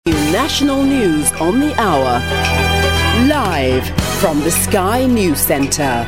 National news on the hour. Live from the Sky News Centre.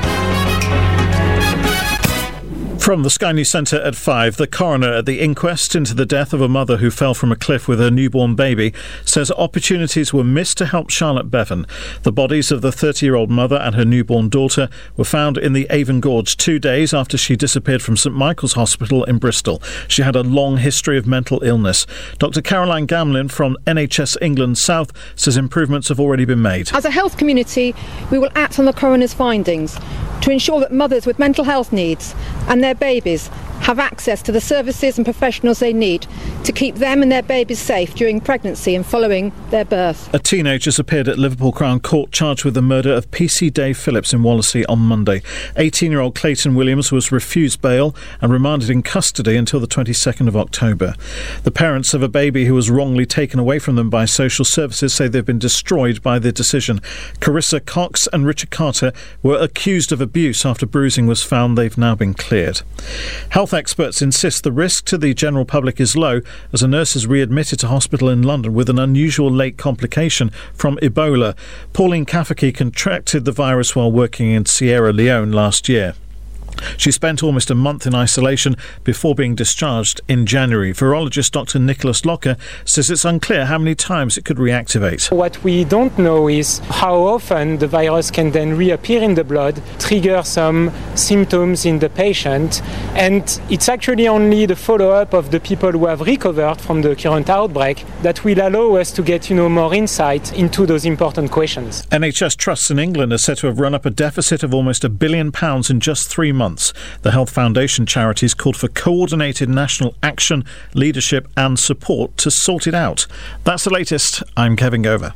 From the Sky News Centre at 5, the coroner at the inquest into the death of a mother who fell from a cliff with her newborn baby says opportunities were missed to help Charlotte Bevan. The bodies of the 30-year-old mother and her newborn daughter were found in the Avon Gorge 2 days after she disappeared from St Michael's Hospital in Bristol. She had a long history of mental illness. Dr Caroline Gamlin from NHS England South says improvements have already been made. As a health community, we will act on the coroner's findings to ensure that mothers with mental health needs and their babies have access to the services and professionals they need to keep them and their babies safe during pregnancy and following their birth. A teenager has appeared at Liverpool Crown Court charged with the murder of PC Dave Phillips in Wallasey on Monday. 18-year-old Clayton Williams was refused bail and remanded in custody until the 22nd of October. The parents of a baby who was wrongly taken away from them by social services say they've been destroyed by the decision. Carissa Cox and Richard Carter were accused of abuse after bruising was found. They've now been cleared. Health experts insist the risk to the general public is low as a nurse is readmitted to hospital in London with an unusual late complication from Ebola. Pauline Kafaki contracted the virus while working in Sierra Leone last year. She spent almost a month in isolation before being discharged in January. Virologist Dr Nicholas Locker says it's unclear how many times it could reactivate. What we don't know is how often the virus can then reappear in the blood, trigger some symptoms in the patient, and it's actually only the follow-up of the people who have recovered from the current outbreak that will allow us to get more insight into those important questions. NHS trusts in England are said to have run up a deficit of almost £1 billion in just 3 months. The Health Foundation charities called for coordinated national action, leadership and support to sort it out. That's the latest. I'm Kevin Gover.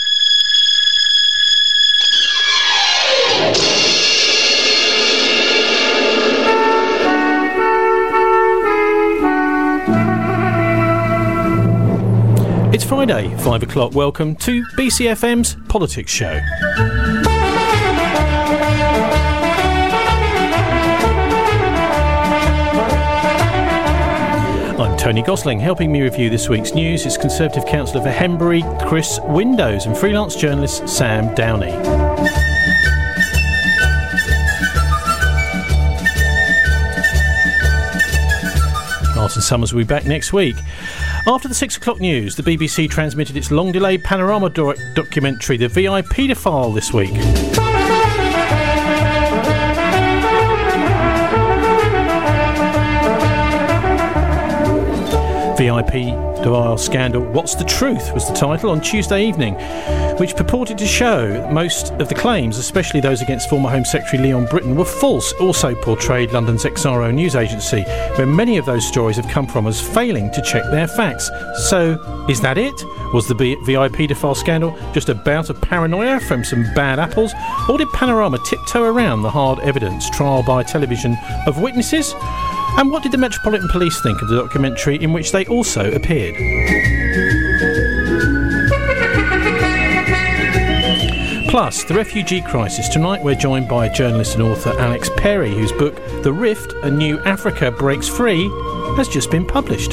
It's Friday, 5 o'clock. Welcome to BCFM's Politics Show. I'm Tony Gosling. Helping me review this week's news is Conservative Councillor for Henbury, Chris Windows, and freelance journalist Sam Downey. Martin Summers will be back next week. After the 6 o'clock news, the BBC transmitted its long-delayed Panorama documentary, The VIP File, this week. VIP File Scandal, What's the Truth was the title on Tuesday evening, which purported to show that most of the claims, especially those against former Home Secretary Leon Britton, were false. Also portrayed London's XRO news agency, where many of those stories have come from, as failing to check their facts. So, is that it? Was the VIP File scandal just a bout of paranoia from some bad apples? Or did Panorama tiptoe around the hard evidence, trial by television of witnesses? And what did the Metropolitan Police think of the documentary in which they also appeared? Plus, the refugee crisis. Tonight we're joined by journalist and author Alex Perry, whose book The Rift, A New Africa Breaks Free has just been published.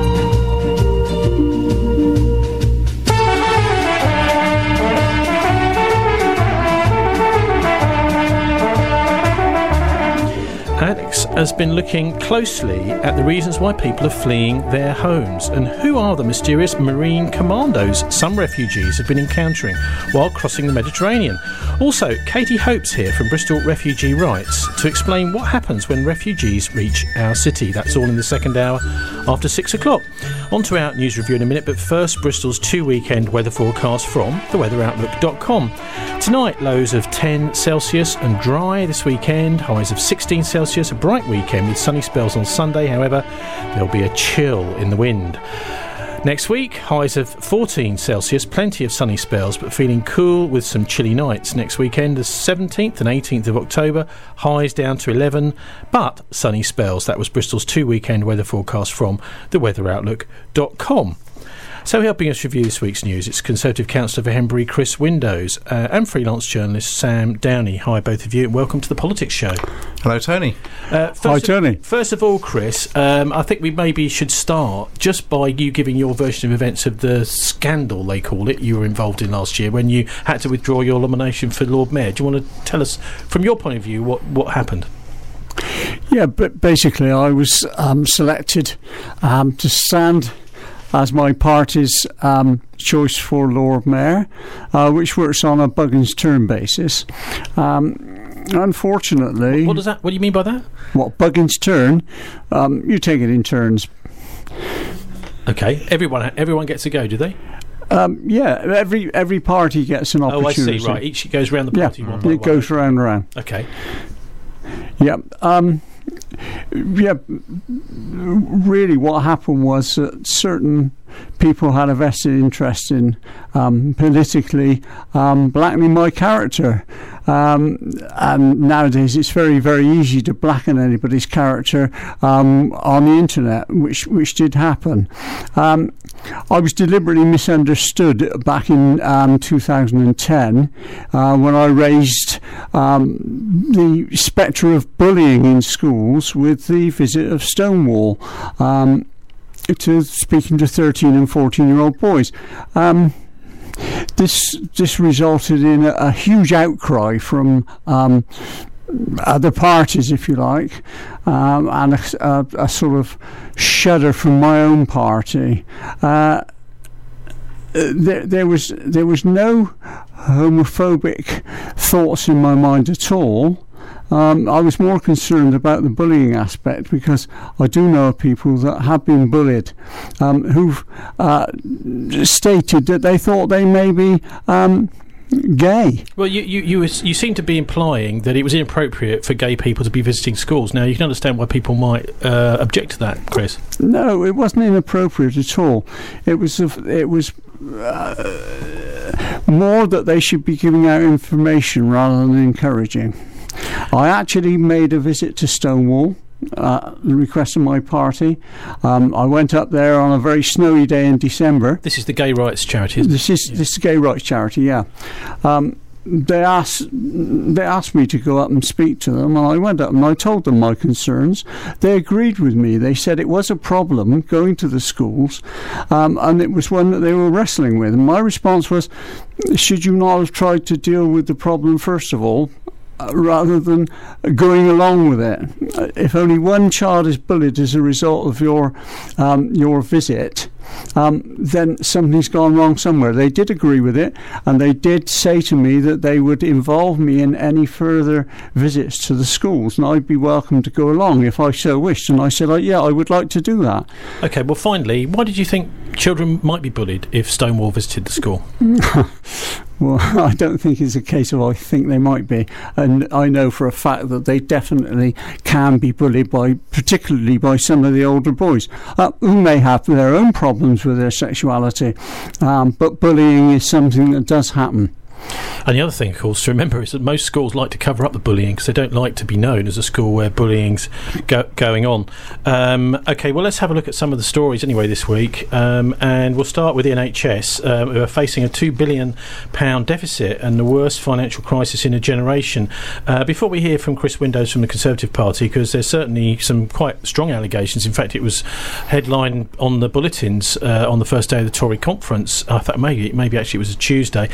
Alex has been looking closely at the reasons why people are fleeing their homes and who are the mysterious marine commandos some refugees have been encountering while crossing the Mediterranean. Also, Katie Hope's here from Bristol Refugee Rights to explain what happens when refugees reach our city. That's all in the second hour after 6 o'clock. On to our news review in a minute, but first Bristol's 2-weekend weather forecast from theweatheroutlook.com. Tonight, lows of 10 Celsius and dry this weekend, highs of 16 Celsius, a bright weekend with sunny spells on Sunday. However, there'll be a chill in the wind. Next week, highs of 14 Celsius, plenty of sunny spells, but feeling cool with some chilly nights. Next weekend, the 17th and 18th of October, highs down to 11, but sunny spells. That was Bristol's 2-weekend weather forecast from theweatheroutlook.com. So helping us review this week's news, it's Conservative Councillor for Henbury, Chris Windows, and freelance journalist Sam Downey. Hi, both of you, and welcome to the Politics Show. Hello, Tony. Hi, Tony. First of all, Chris, I think we maybe should start just by you giving your version of events of the scandal, they call it, you were involved in last year when you had to withdraw your nomination for Lord Mayor. Do you want to tell us, from your point of view, what happened? Yeah, but basically I was selected to stand as my party's choice for Lord Mayor, which works on a Buggins turn basis. Unfortunately... What do you mean by that? What, Buggins turn? You take it in turns. Okay, everyone gets a go, do they? Yeah, every party gets an opportunity. Oh, I see, right. Each goes around the party one by one. It goes round and round. Okay. Yeah. Really what happened was that certain people had a vested interest in politically blackening my character. And nowadays it's very, very easy to blacken anybody's character on the internet, which did happen. I was deliberately misunderstood back in 2010 when I raised the spectre of bullying in schools with the visit of Stonewall to speaking to 13 and 14-year-old boys. This resulted in a huge outcry from other parties, if you like, and a sort of shudder from my own party. There was no homophobic thoughts in my mind at all. I was more concerned about the bullying aspect because I do know of people that have been bullied who've stated that they thought they may be gay. Well, you seem to be implying that it was inappropriate for gay people to be visiting schools. Now, you can understand why people might object to that, Chris. No, it wasn't inappropriate at all. It was more that they should be giving out information rather than encouraging. I actually made a visit to Stonewall, the request of my party. I went up there on a very snowy day in December. This is the gay rights charity, isn't it? This is the gay rights charity, yeah. They asked me to go up and speak to them, and I went up and I told them my concerns. They agreed with me. They said it was a problem going to the schools, and it was one that they were wrestling with. And my response was, should you not have tried to deal with the problem first of all, rather than going along with it? If only one child is bullied as a result of your visit, then something's gone wrong somewhere. They did agree with it, and they did say to me that they would involve me in any further visits to the schools, and I'd be welcome to go along if I so wished. And I said, yeah, I would like to do that. Okay, well, finally, why did you think children might be bullied if Stonewall visited the school? Well, I don't think it's a case of I think they might be, and I know for a fact that they definitely can be bullied particularly by some of the older boys who may have their own problems with their sexuality, but bullying is something that does happen. And the other thing, of course, to remember is that most schools like to cover up the bullying because they don't like to be known as a school where bullying's going on. OK, well, let's have a look at some of the stories anyway this week, and we'll start with the NHS, who are facing a £2 billion deficit and the worst financial crisis in a generation. Before we hear from Chris Windows from the Conservative Party, because there's certainly some quite strong allegations. In fact, it was headlined on the bulletins on the first day of the Tory conference. I thought maybe actually it was a Tuesday.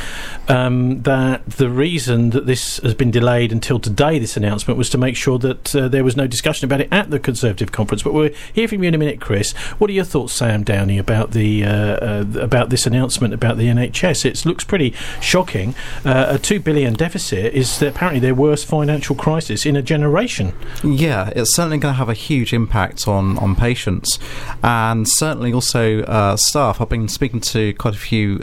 That the reason that this has been delayed until today, this announcement, was to make sure that there was no discussion about it at the Conservative conference. But we'll hear from you in a minute, Chris. What are your thoughts, Sam Downey, about about this announcement about the NHS? It looks pretty shocking. A £2 billion deficit is apparently their worst financial crisis in a generation. Yeah, it's certainly going to have a huge impact on patients, and certainly also staff. I've been speaking to quite a few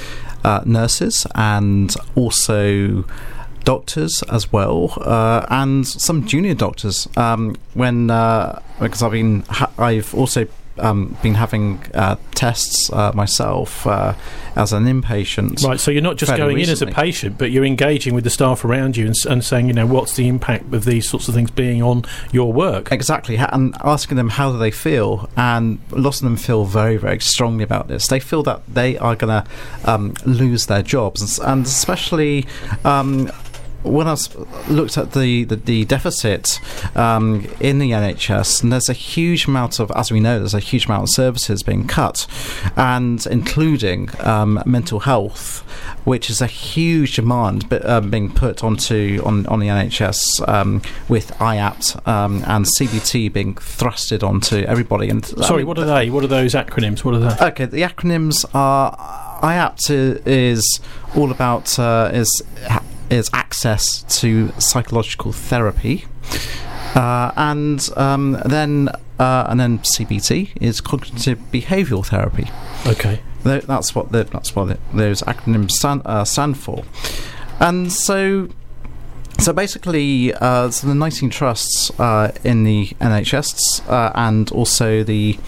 nurses and also doctors as well, and some junior doctors. Because I've also been having tests myself as an inpatient. Right, so you're not just going in as a patient, but you're engaging with the staff around you and saying, what's the impact of these sorts of things being on your work? Exactly, and asking them how do they feel, and lots of them feel very, very strongly about this. They feel that they are going to lose their jobs, and especially when I looked at the deficit in the NHS, and there's a huge amount of, as we know, there's a huge amount of services being cut, and including mental health, which is a huge demand being put on the NHS with IAPT and CBT being thrusted onto everybody. And sorry, what are they? What are those acronyms? What are they? Okay, the acronyms are IAPT is all about is access to psychological therapy, and then CBT is cognitive behavioural therapy. Okay, that's what those acronyms stand for, and so basically, the 19 trusts in the NHS and also the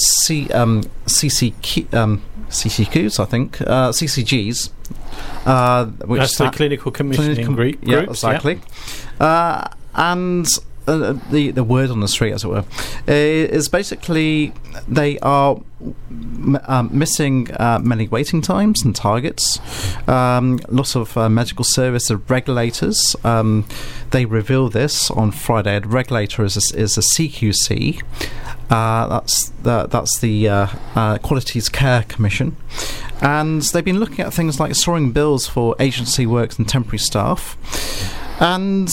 CCQs, I think, CCGs. That's the clinical commissioning group. Yeah, exactly. Yeah. And the word on the street, as it were, is basically they are missing many waiting times and targets. Lots of medical service regulators. They revealed this on Friday. The regulator is a CQC. That's the Qualities Care Commission, and they've been looking at things like soaring bills for agency workers and temporary staff, and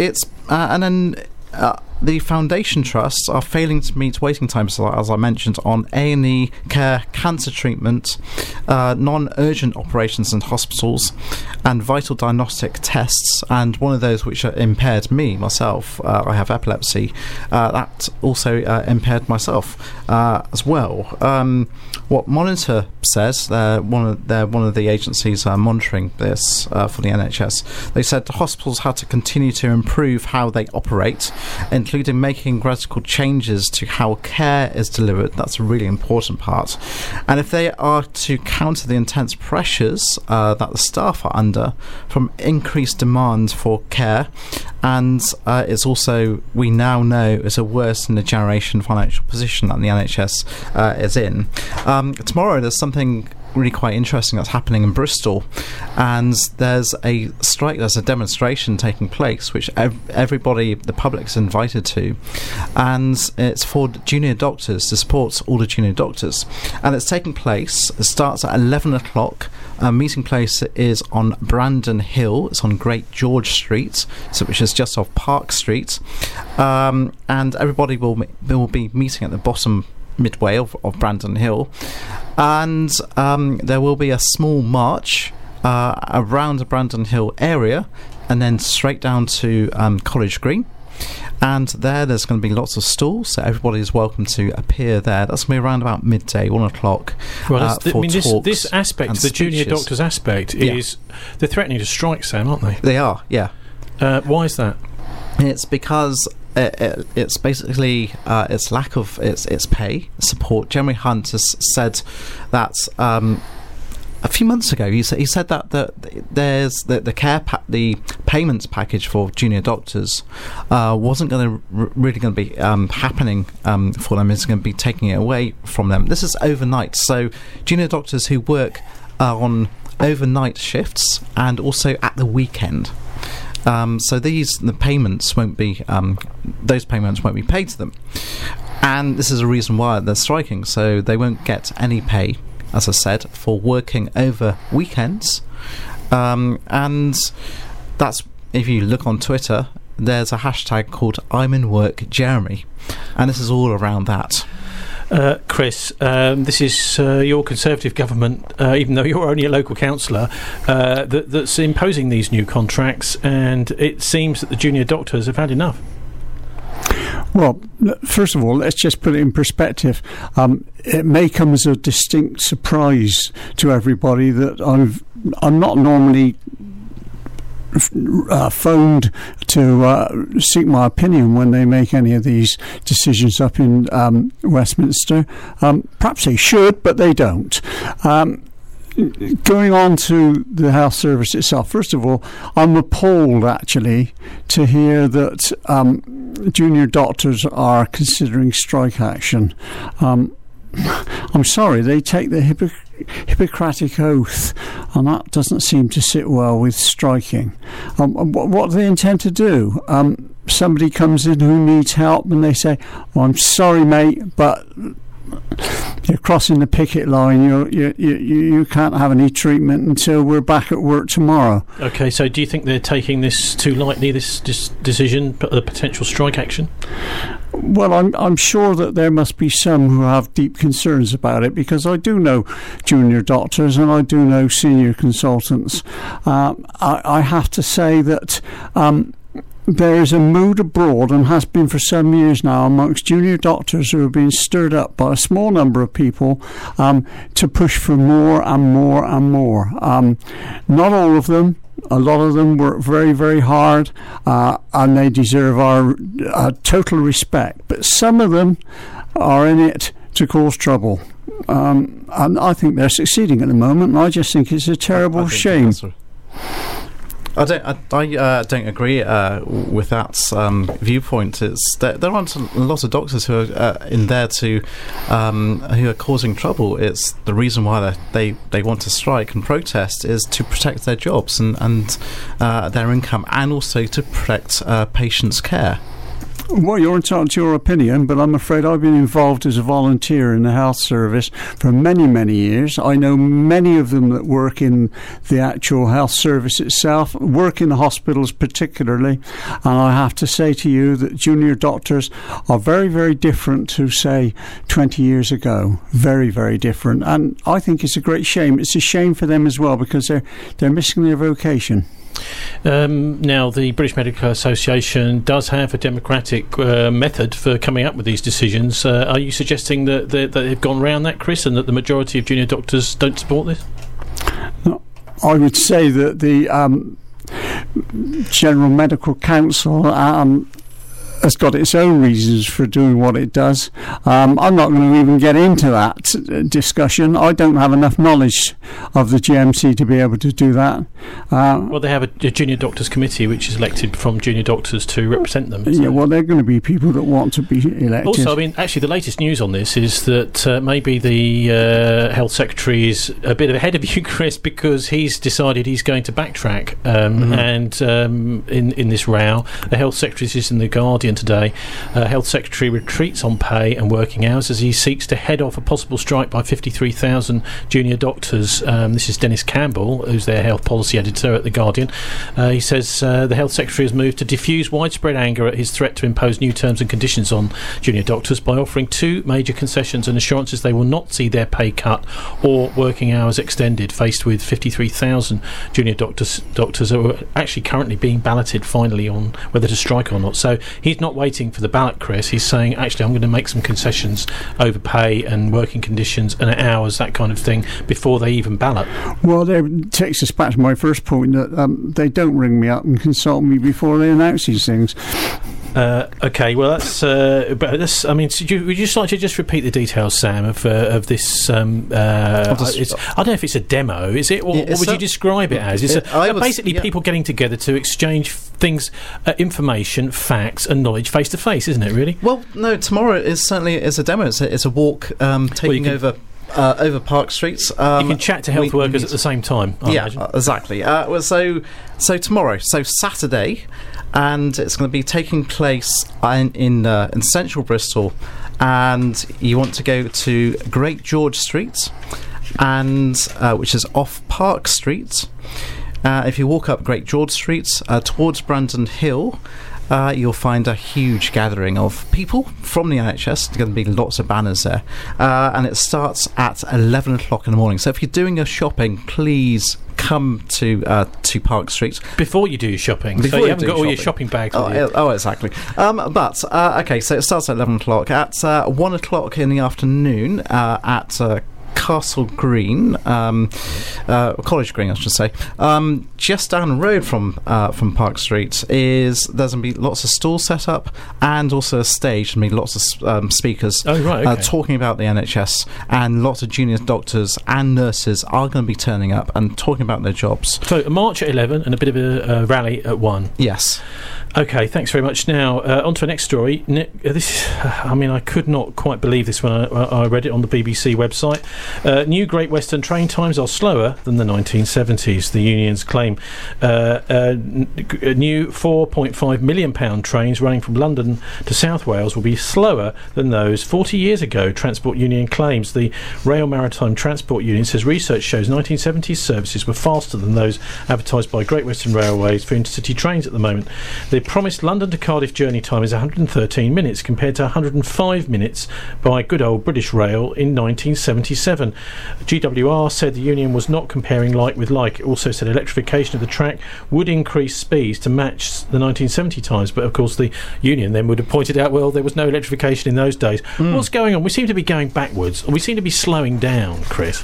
the foundation trusts are failing to meet waiting times, as I mentioned, on A&E care, cancer treatment, non-urgent operations in hospitals, and vital diagnostic tests. And one of those which impaired myself, I have epilepsy, that also impaired myself as well. What Monitor says, they're one of the agencies monitoring this for the NHS. They said the hospitals had to continue to improve how they operate, including making radical changes to how care is delivered. That's a really important part. And if they are to counter the intense pressures that the staff are under from increased demand for care, and it's also, we now know, is a worse in the generation financial position that the NHS is in. Tomorrow there's something really quite interesting that's happening in Bristol, and there's a demonstration taking place which everybody, the public's invited to, and it's for junior doctors, to support all the junior doctors, and it's taking place. It starts at 11 o'clock. Meeting place is on Brandon Hill. It's on Great George Street, which is just off Park Street, and everybody will be meeting at the bottom midway of Brandon Hill, and there will be a small march around the Brandon Hill area, and then straight down to College Green, and there's going to be lots of stalls, so everybody is welcome to appear there. That's going to be around about midday, 1 o'clock. Well, for talks this aspect, the junior doctors aspect, is they're threatening to strike, Sam, aren't they? They are, yeah. Why is that? It's because it's basically its lack of its pay support. Jeremy Hunt has said that a few months ago he said that there's the payments package for junior doctors wasn't really going to be happening for them. It's going to be taking it away from them. This is overnight, so junior doctors who work on overnight shifts and also at the weekend. So the payments won't be those payments won't be paid to them, and this is a reason why they're striking. So they won't get any pay, as I said, for working over weekends, and that's, if you look on Twitter, there's a hashtag called I'm in work Jeremy, and this is all around that. Chris, this is your Conservative government, even though you're only a local councillor, that's imposing these new contracts, and it seems that the junior doctors have had enough. Well, first of all, let's just put it in perspective. It may come as a distinct surprise to everybody that I'm not normally phoned to seek my opinion when they make any of these decisions up in Westminster. Perhaps they should, but they don't. Going on to the health service itself, first of all, I'm appalled actually to hear that junior doctors are considering strike action. I'm sorry, they take the Hippocratic Oath, and that doesn't seem to sit well with striking. What do they intend to do? Somebody comes in who needs help and they say, well, I'm sorry, mate, but you're crossing the picket line. You can't have any treatment until we're back at work tomorrow. Okay, so do you think they're taking this too lightly, this decision, the potential strike action? Well, I'm sure that there must be some who have deep concerns about it, because I do know junior doctors and I do know senior consultants. I have to say that there is a mood abroad, and has been for some years now, amongst junior doctors who are being stirred up by a small number of people to push for more and more and more. Not all of them. A lot of them work very, very hard, and they deserve our total respect. But some of them are in it to cause trouble. And I think they're succeeding at the moment, and I just think it's a terrible shame. I don't agree with that viewpoint. There aren't a lot of doctors who are in there who are causing trouble. It's the reason why they want to strike and protest is to protect their jobs and their income, and also to protect patients' care. Well, you're entitled to your opinion, but I'm afraid I've been involved as a volunteer in the health service for many, many years. I know many of them that work in the actual health service itself, work in the hospitals particularly, and I have to say to you that junior doctors are very, very different to, say, 20 years ago. Very, very different. And I think it's a great shame. It's a shame for them as well, because they're missing their vocation. Now, the British Medical Association does have a democratic method for coming up with these decisions. Are you suggesting that they've gone round that, Chris, and that the majority of junior doctors don't support this? No, I would say that the General Medical Council has got its own reasons for doing what it does. I'm not going to even get into that discussion. I don't have enough knowledge of the GMC to be able to do that. Well, they have a junior doctors committee which is elected from junior doctors to represent them. Yeah, well, they're going to be people that want to be elected. Also, I mean, actually, the latest news on this is that maybe the health secretary is a bit ahead of you, Chris, because he's decided he's going to backtrack. And in this row, the health secretary is in the Guardian today. Health Secretary retreats on pay and working hours as he seeks to head off a possible strike by 53,000 junior doctors. This is Dennis Campbell, who's their health policy editor at The Guardian. He says the Health Secretary has moved to diffuse widespread anger at his threat to impose new terms and conditions on junior doctors by offering two major concessions and assurances they will not see their pay cut or working hours extended, faced with 53,000 junior doctors who are actually currently being balloted finally on whether to strike or not. So he's not waiting for the ballot, Chris. He's saying, actually, I'm going to make some concessions over pay and working conditions and hours, that kind of thing, before they even ballot. Well, that takes us back to my first point, that they don't ring me up and consult me before they announce these things. Okay, well, that's. But this, I mean, would you just like to just repeat the details, Sam, of this? I don't know if it's a demo, is it, or what would you describe it as? It's basically people getting together to exchange things, information, facts, and knowledge face to face, isn't it? Really? Well, no. Tomorrow is a demo. It's a walk taking over Park Street. You can chat to health workers at the same time. I imagine. Exactly. So tomorrow, so Saturday, and it's going to be taking place in central Bristol, and you want to go to Great George Street, and which is off Park Street. If you walk up Great George Street towards Brandon Hill, you'll find a huge gathering of people from the NHS. There's going to be lots of banners there, and it starts at 11 o'clock in the morning. So if you're doing your shopping, please come to Park Street before you do your shopping. So you haven't got all your shopping bags with you. Oh, exactly. Okay, so it starts at 11 o'clock. At 1 o'clock in the afternoon at Castle Green, College Green, I should say. Just down the road from Park Street there's going to be lots of stalls set up, and also a stage, and be lots of speakers talking about the NHS, and lots of junior doctors and nurses are going to be turning up and talking about their jobs. So a march at 11 and a bit of a rally at 1. Yes. Okay, thanks very much. Now, on to the next story. I could not quite believe this when I read it on the BBC website. New Great Western train times are slower than the 1970s, the unions claim. New £4.5 million trains running from London to South Wales will be slower than those 40 years ago, Transport Union claims. The Rail Maritime Transport Union says research shows 1970s services were faster than those advertised by Great Western Railways for intercity trains at the moment. The promised London to Cardiff journey time is 113 minutes compared to 105 minutes by good old British Rail in 1977. GWR said the union was not comparing like with like. It also said electrification of the track would increase speeds to match the 1970 times, but of course the union then would have pointed out, well, there was no electrification in those days. What's going on? We seem to be going backwards, or we seem to be slowing down, Chris.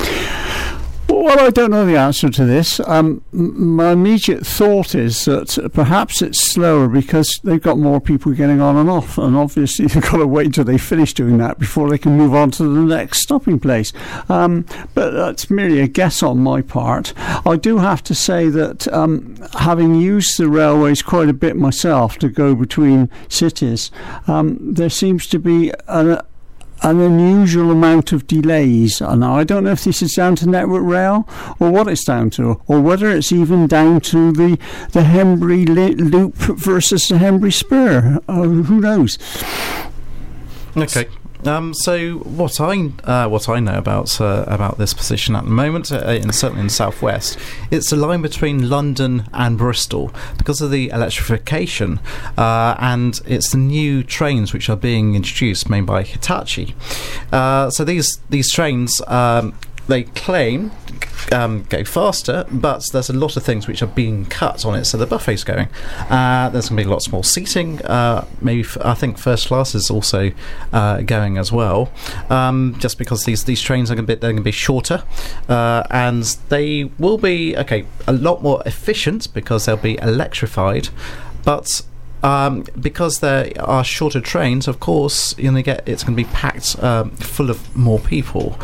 Well, I don't know the answer to this. My immediate thought is that perhaps it's slower because they've got more people getting on and off, and obviously they've got to wait until they finish doing that before they can move on to the next stopping place. But that's merely a guess on my part. I do have to say that having used the railways quite a bit myself to go between cities, there seems to be an unusual amount of delays. Now, I don't know if this is down to Network Rail or what it's down to, or whether it's even down to the Henbury Loop versus the Henbury Spur. Who knows? Okay. So what I know about this position at the moment, certainly in the southwest, it's a line between London and Bristol because of the electrification, and it's the new trains which are being introduced, made by Hitachi. So these trains, they claim go faster, but there's a lot of things which are being cut on it, so the buffet's going. There's going to be lots more seating. Maybe I think first class is also going as well, just because these trains are they're going to be shorter, and they will be a lot more efficient because they'll be electrified, but because there are shorter trains, of course, it's going to be packed full of more people.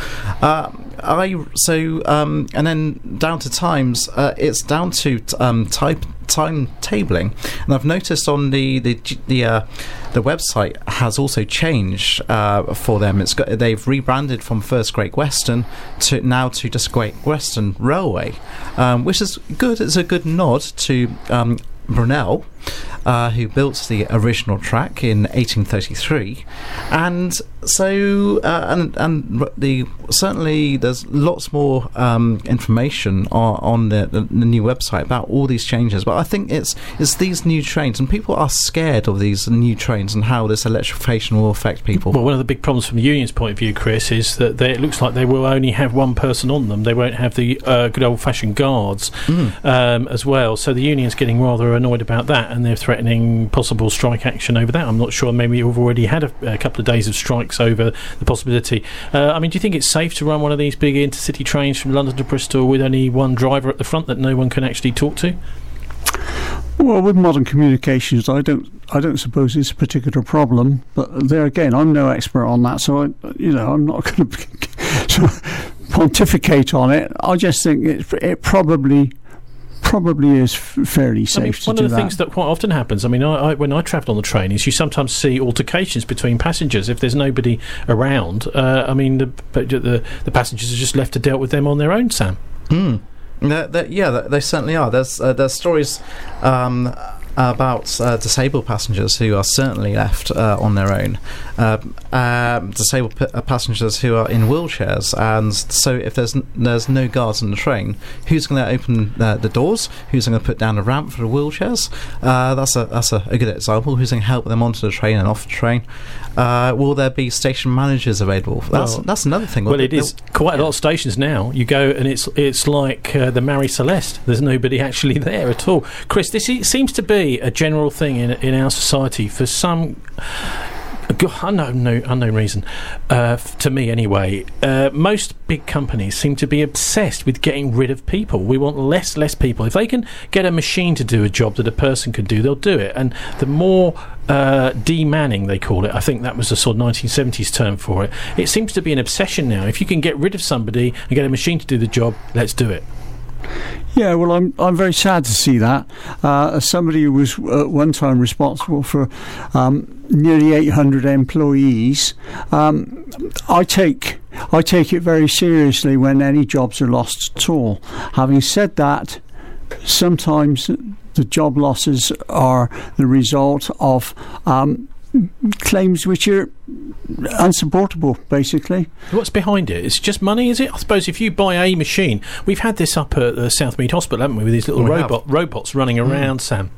And then down to times, it's down to timetabling, and I've noticed on the website has also changed for them. They've rebranded from first Great Western to just Great Western Railway, which is good. It's a good nod to Brunel, who built the original track in 1833, and so certainly there's lots more information on the new website about all these changes. But I think it's these new trains, and people are scared of these new trains and how this electrification will affect people. Well, one of the big problems from the union's point of view, Chris, is that it looks like they will only have one person on them. They won't have the good old-fashioned guards as well. So the union's getting rather annoyed about that, and they're threatening possible strike action over that. I'm not sure. Maybe we've already had a couple of days of strikes over the possibility. Do you think it's safe to run one of these big intercity trains from London to Bristol with only one driver at the front that no one can actually talk to? Well, with modern communications, I don't suppose it's a particular problem. But there again, I'm no expert on that, so I'm not going to pontificate on it. I just think it probably is fairly safe to do that. One of the things that quite often happens, when I travel on the train, is you sometimes see altercations between passengers if there's nobody around. The passengers are just left to deal with them on their own, Sam. They certainly are. There's stories about disabled passengers who are certainly left on their own, disabled passengers who are in wheelchairs, and so if there's no guards on the train, who's going to open the doors? Who's going to put down a ramp for the wheelchairs? That's a good example. Who's going to help them onto the train and off the train? Will there be station managers available? That's another thing. Well, it is quite a lot of stations now. You go and it's like the Marie Celeste. There's nobody actually there at all. Chris, this seems to be a general thing in our society for some Unknown reason. To me, anyway. Most big companies seem to be obsessed with getting rid of people. We want less people. If they can get a machine to do a job that a person can do, they'll do it. And the more de-manning, they call it. I think that was the sort of 1970s term for it. It seems to be an obsession now. If you can get rid of somebody and get a machine to do the job, let's do it. Yeah, well, I'm very sad to see that. As somebody who was at one time responsible for nearly 800 employees, I take it very seriously when any jobs are lost at all. Having said that, sometimes the job losses are the result of claims which are unsupportable, basically. What's behind it? It's just money, is it? I suppose if you buy a machine, we've had this up at the Southmead Hospital, haven't we, with these little robots running around, Sam?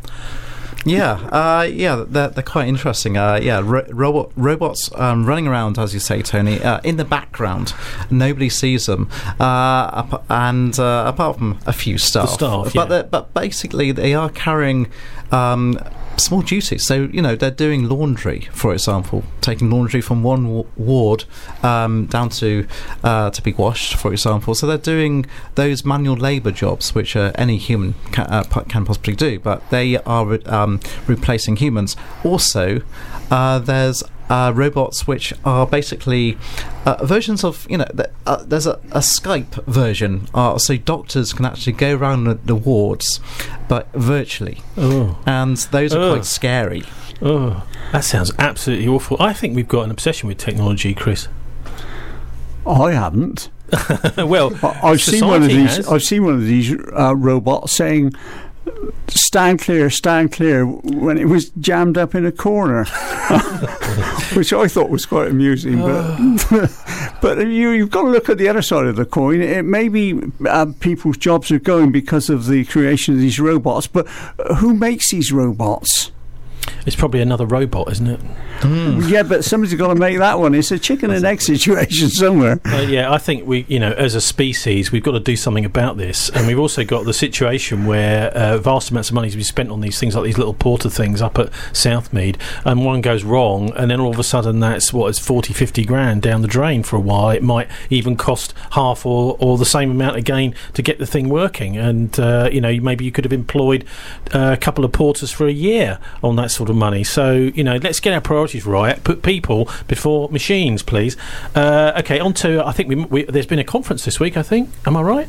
Yeah, they're quite interesting. Robots running around, as you say, Tony, in the background. Nobody sees them, apart from a few staff. But basically, they are carrying small duties. So, they're doing laundry, for example, taking laundry from one ward down to be washed, for example. So they're doing those manual labour jobs, which any human can possibly do, but they are replacing humans. Also, there's robots which are basically versions of, there's a Skype version, so doctors can actually go around the wards, but virtually. And those are quite scary. That sounds absolutely awful. I think we've got an obsession with technology, Chris. I haven't. Well, I've seen one of these. I've seen one of these robots saying, stand clear," when it was jammed up in a corner, which I thought was quite amusing. But you've got to look at the other side of the coin. It may be people's jobs are going because of the creation of these robots, but who makes these robots? It's probably another robot, isn't it? Yeah, but somebody's got to make that one. It's a chicken and egg situation somewhere. I think we, as a species, we've got to do something about this. And we've also got the situation where vast amounts of money has been spent on these things, like these little porter things up at Southmead, and one goes wrong, and then all of a sudden that's, it's 40, 50 grand down the drain for a while. It might even cost half or the same amount again to get the thing working. And, maybe you could have employed a couple of porters for a year on that sort of money. So, let's get our priorities right. Put people before machines, please. Okay, on to, I think there's been a conference this week, I think. Am I right?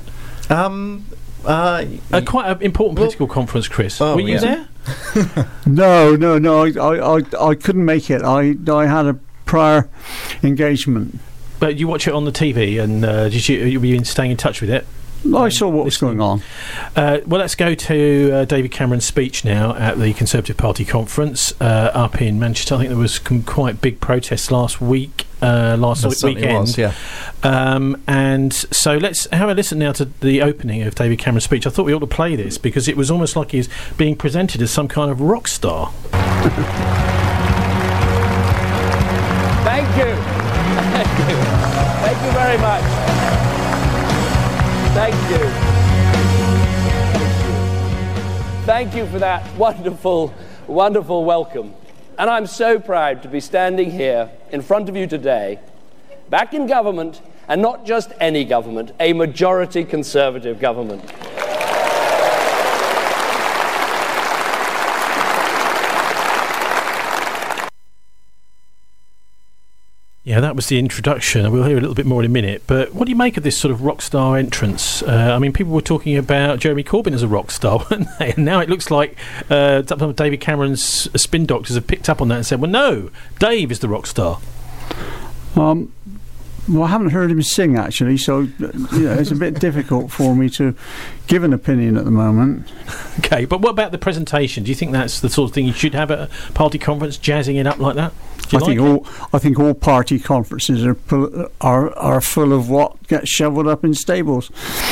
Quite an important political conference, Chris. Were you there? No. I couldn't make it. I had a prior engagement. But you watch it on the TV, and were you staying in touch with it? I saw what was going on. Well, let's go to David Cameron's speech now at the Conservative Party conference up in Manchester. I think there was quite big protests last weekend. Was, yeah. And so let's have a listen now to the opening of David Cameron's speech. I thought we ought to play this because it was almost like he was being presented as some kind of rock star. Thank you. Thank you very much. Thank you. Thank you for that wonderful, wonderful welcome. And I'm so proud to be standing here in front of you today, back in government, and not just any government, a majority Conservative government. Yeah, that was the introduction. We'll hear a little bit more in a minute. But what do you make of this sort of rock star entrance? People were talking about Jeremy Corbyn as a rock star, weren't they? And now it looks like David Cameron's spin doctors have picked up on that and said, well, no, Dave is the rock star. Well, I haven't heard him sing, actually, so it's a bit difficult for me to give an opinion at the moment. Okay, but what about the presentation? Do you think that's the sort of thing you should have at a party conference, jazzing it up like that? I think all party conferences are full of what gets shoveled up in stables.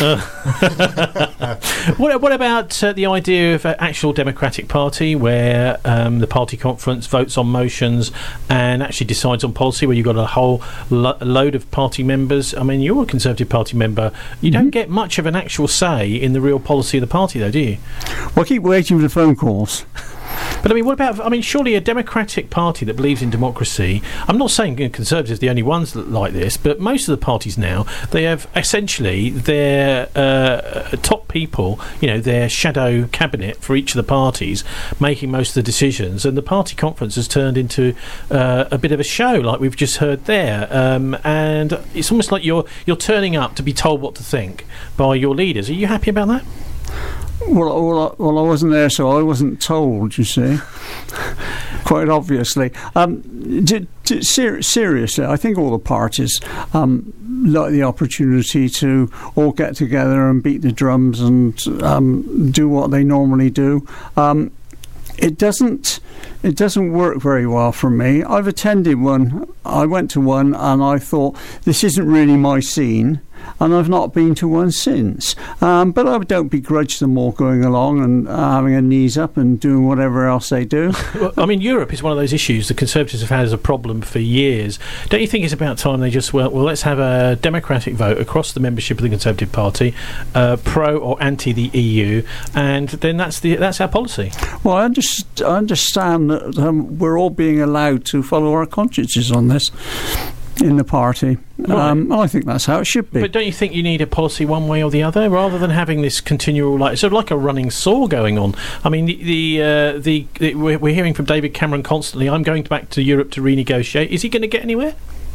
What about the idea of an actual democratic party where the party conference votes on motions and actually decides on policy, where you've got a whole load of party members? I mean, you're a Conservative Party member. You don't get much of an actual say in the real policy of the party, though, do you? Well, I keep waiting for the phone calls. But I mean, what about? I mean, surely a Democratic Party that believes in democracy. I'm not saying Conservatives are the only ones that like this, but most of the parties now, they have essentially their top people, their shadow cabinet for each of the parties making most of the decisions, and the party conference has turned into a bit of a show, like we've just heard there, and it's almost like you're turning up to be told what to think by your leaders. Are you happy about that? Well, I wasn't there, so I wasn't told, you see. Quite obviously. Seriously, I think all the parties like the opportunity to all get together and beat the drums and do what they normally do. It doesn't work very well for me. I've attended one. I went to one and I thought, this isn't really my scene, and I've not been to one since. But I don't begrudge them all going along and having their knees up and doing whatever else they do. Well, I mean, Europe is one of those issues the Conservatives have had as a problem for years. Don't you think it's about time they just well, let's have a democratic vote across the membership of the Conservative Party, pro or anti the EU, and then that's our policy. Well, I understand that we're all being allowed to follow our consciences on this in the party. Right. I think that's how it should be. But don't you think you need a policy one way or the other, rather than having this continual, sort of like a running saw going on? I mean, we're hearing from David Cameron constantly, I'm going back to Europe to renegotiate. Is he going to get anywhere?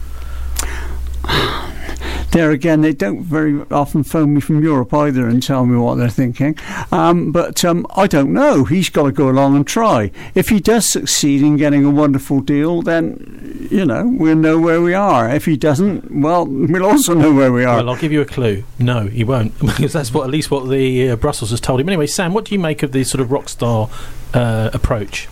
There again, they don't very often phone me from Europe either and tell me what they're thinking. But I don't know. He's got to go along and try. If he does succeed in getting a wonderful deal, then, we'll know where we are. If he doesn't, well, we'll also know where we are. Well, I'll give you a clue. No, he won't, because that's at least what the Brussels has told him. Anyway, Sam, what do you make of the sort of rock star approach?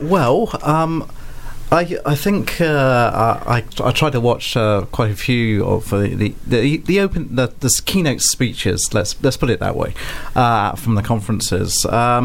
I think I tried to watch quite a few of the keynote speeches. Let's put it that way, from the conferences.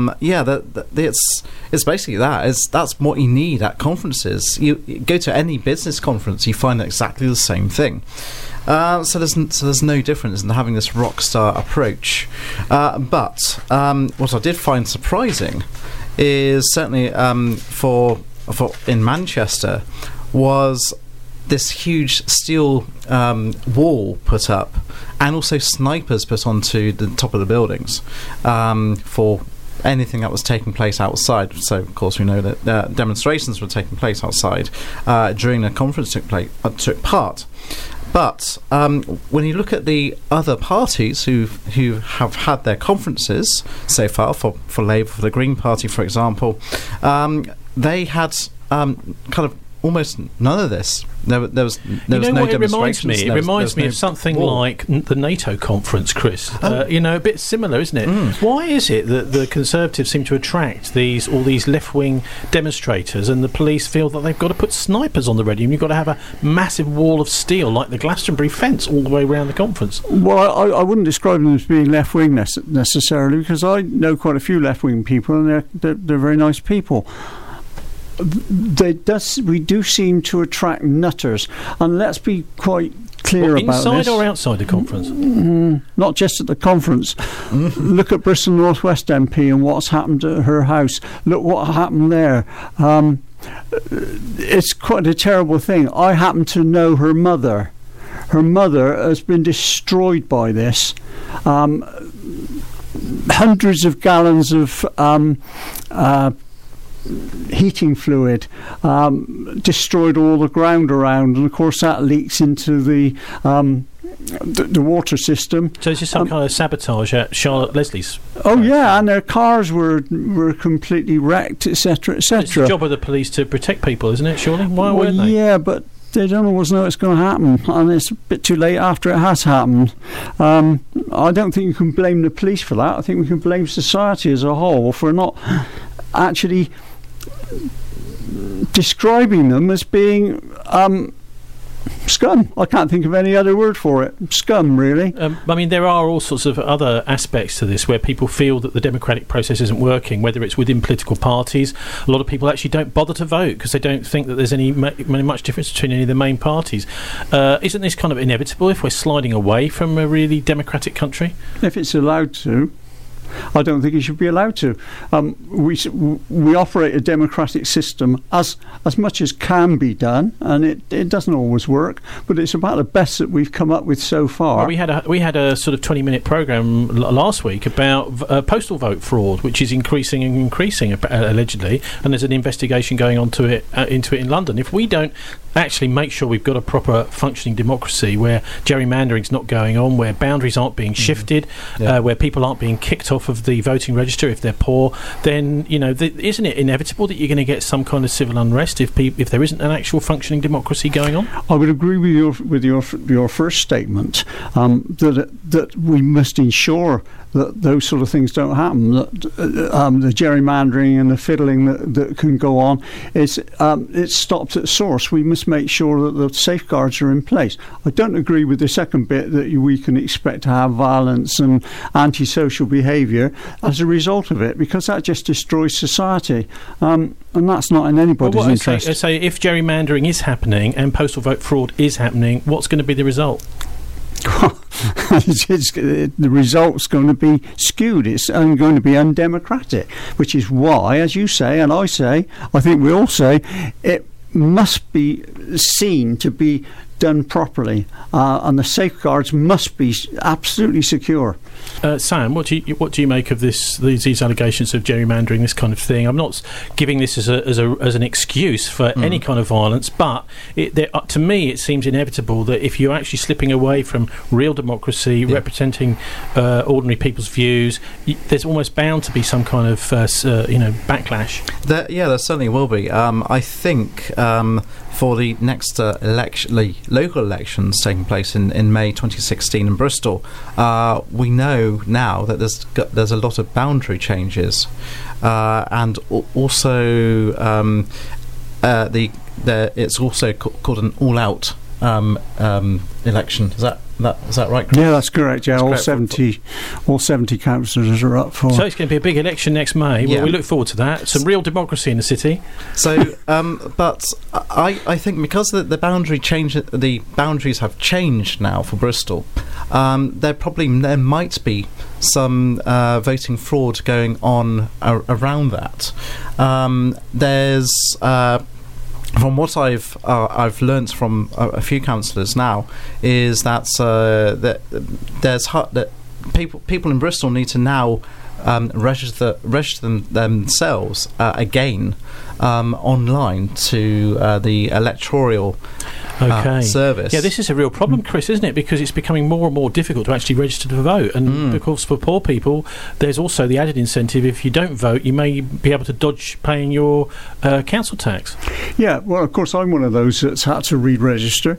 It's basically that. That's what you need at conferences. You go to any business conference, you find exactly the same thing. So there's no difference in having this rock star approach. But what I did find surprising is certainly for in Manchester was this huge steel wall put up, and also snipers put onto the top of the buildings for anything that was taking place outside. So of course we know that demonstrations were taking place outside during the conference took part. But when you look at the other parties who have had their conferences so far, for Labour, for the Green Party, for example, they had kind of almost none of this. There was no demonstrations. It reminds me of something like the NATO conference, Chris. A bit similar, isn't it? Why is it that the Conservatives seem to attract all these left-wing demonstrators, and the police feel that they've got to put snipers on the ready, and you've got to have a massive wall of steel like the Glastonbury fence all the way around the conference? Well, I wouldn't describe them as being left-wing necessarily, because I know quite a few left-wing people, and they're very nice people. We do seem to attract nutters, and let's be quite clear about this. Inside or outside the conference? Not just at the conference. Look at Bristol North West MP and what's happened to her house. Look what happened there. It's quite a terrible thing. I happen to know her mother. Her mother has been destroyed by this. Hundreds of gallons of heating fluid destroyed all the ground around, and of course that leaks into the water system. So is this some kind of sabotage at Charlotte Leslie's? Oh yeah, and their cars were completely wrecked, etc., etc. It's the job of the police to protect people, isn't it, surely? Why weren't they? Yeah, but they don't always know it's going to happen, and it's a bit too late after it has happened. I don't think you can blame the police for that. I think we can blame society as a whole for not actually describing them as being scum. I can't think of any other word for it. Scum, really. I mean, there are all sorts of other aspects to this where people feel that the democratic process isn't working, whether it's within political parties. A lot of people actually don't bother to vote because they don't think that there's much difference between any of the main parties. Isn't this kind of inevitable if we're sliding away from a really democratic country? If it's allowed to. I don't think he should be allowed to. We operate a democratic system as much as can be done, and it doesn't always work, but it's about the best that we've come up with so far. Well, we had a sort of 20-minute programme last week about postal vote fraud, which is increasing allegedly, and there's an investigation going on into it in London. If we don't actually make sure we've got a proper functioning democracy where gerrymandering's not going on, where boundaries aren't being shifted, where people aren't being kicked off of the voting register if they're poor, then isn't it inevitable that you're going to get some kind of civil unrest if there isn't an actual functioning democracy going on? I would agree with your first statement, that we must ensure that those sort of things don't happen, that the gerrymandering and the fiddling that can go on, it's stopped at source. We must make sure that the safeguards are in place. I don't agree with the second bit, that we can expect to have violence and antisocial behaviour as a result of it, because that just destroys society, and that's not in anybody's interest. I say if gerrymandering is happening and postal vote fraud is happening, what's going to be the result? The result's going to be skewed. It's going to be undemocratic, which is why, as you say, and I say, I think we all say, it must be seen to be done properly, and the safeguards must be absolutely secure. Sam, what do you make of these allegations of gerrymandering, this kind of thing? I'm not giving this as an excuse for any kind of violence, but to me it seems inevitable that if you're actually slipping away from real democracy, representing ordinary people's views, there's almost bound to be some kind of backlash. There certainly will be. I think for the next local elections taking place in May 2016 in Bristol, we know now that there's a lot of boundary changes, and also it's also called an all-out election. Is that right, Chris? Yeah, that's correct. Yeah, all 70 councillors are up for. So it's going to be a big election next May. Well, we look forward to that. Some real democracy in the city. So, but I think because the boundaries have changed now for Bristol, there might be some voting fraud going on around that. There's. From what I've learnt from a few councillors now, is that that people in Bristol need to now register themselves again online to the electoral service. Yeah, this is a real problem, Chris, isn't it? Because it's becoming more and more difficult to actually register to vote, and of course for poor people there's also the added incentive: if you don't vote, you may be able to dodge paying your council tax. Yeah, well, of course I'm one of those that's had to re-register.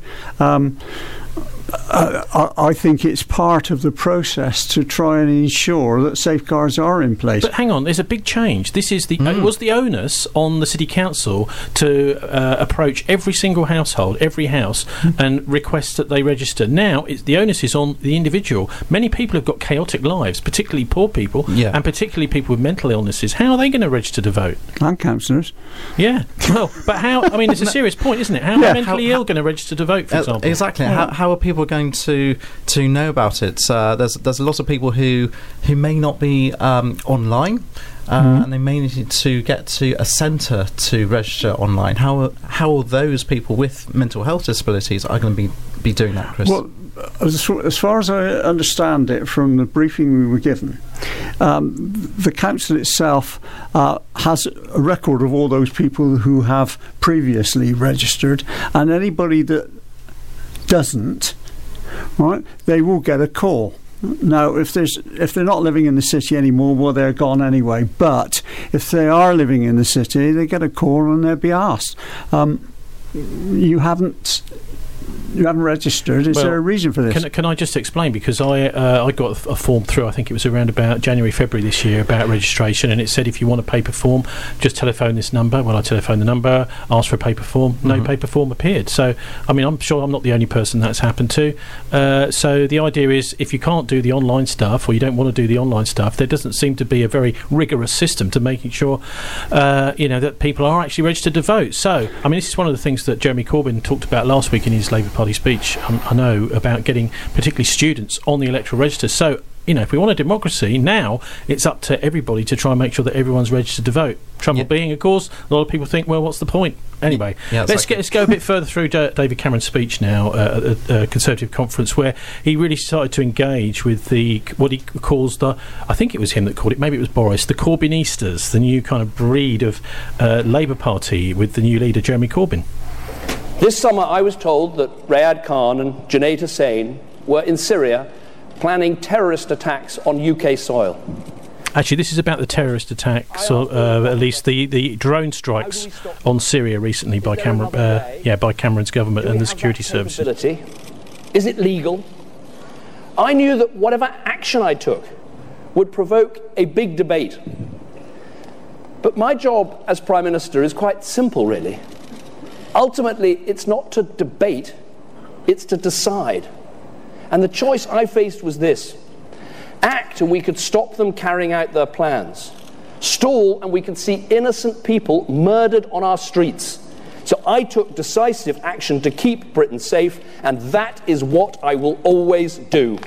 I think it's part of the process to try and ensure that safeguards are in place. But hang on, there's a big change. This is was the onus on the city council to approach every single household, every house, and request that they register. Now the onus is on the individual. Many people have got chaotic lives, particularly poor people, and particularly people with mental illnesses. How are they going to register to vote? And councillors. Yeah, well, but how? I mean, it's a serious point, isn't it? How are mentally ill going to register to vote, for example? Exactly. Yeah. How are people going to know about it? There's a lot of people who may not be online, and they may need to get to a centre to register online. How are those people with mental health disabilities are going to be doing that, Chris? Well, as far as I understand it from the briefing we were given, the council itself has a record of all those people who have previously registered, and anybody that doesn't, right, they will get a call. Now, if they're not living in the city anymore, well, they're gone anyway. But if they are living in the city, they get a call and they'll be asked, you haven't registered. Is there a reason for this? Can I just explain? Because I got a form through, I think it was around about January, February this year, about registration, and it said if you want a paper form, just telephone this number. Well, I telephoned the number, asked for a paper form, no paper form appeared. So, I mean, I'm sure I'm not the only person that's happened to. So the idea is, if you can't do the online stuff, or you don't want to do the online stuff, there doesn't seem to be a very rigorous system to making sure, that people are actually registered to vote. So, I mean, this is one of the things that Jeremy Corbyn talked about last week in his Labour Party Party speech, I know, about getting particularly students on the electoral register. So, if we want a democracy, now it's up to everybody to try and make sure that everyone's registered to vote. Trouble being, of course, a lot of people think, well, what's the point? Anyway, let's go a bit further through David Cameron's speech now at a Conservative conference, where he really started to engage with what he calls I think it was him that called it, maybe it was Boris, the Corbynistas, the new kind of breed of Labour Party with the new leader, Jeremy Corbyn. This summer I was told that Rayad Khan and Junaid Hussain were in Syria planning terrorist attacks on UK soil. Actually, this is about the terrorist attacks, or at least the drone strikes on Syria recently by Cameron's government and the security services. Is it legal? I knew that whatever action I took would provoke a big debate. But my job as Prime Minister is quite simple, really. Ultimately, it's not to debate, it's to decide. And the choice I faced was this: act and we could stop them carrying out their plans. Stall and we could see innocent people murdered on our streets. So I took decisive action to keep Britain safe, and that is what I will always do.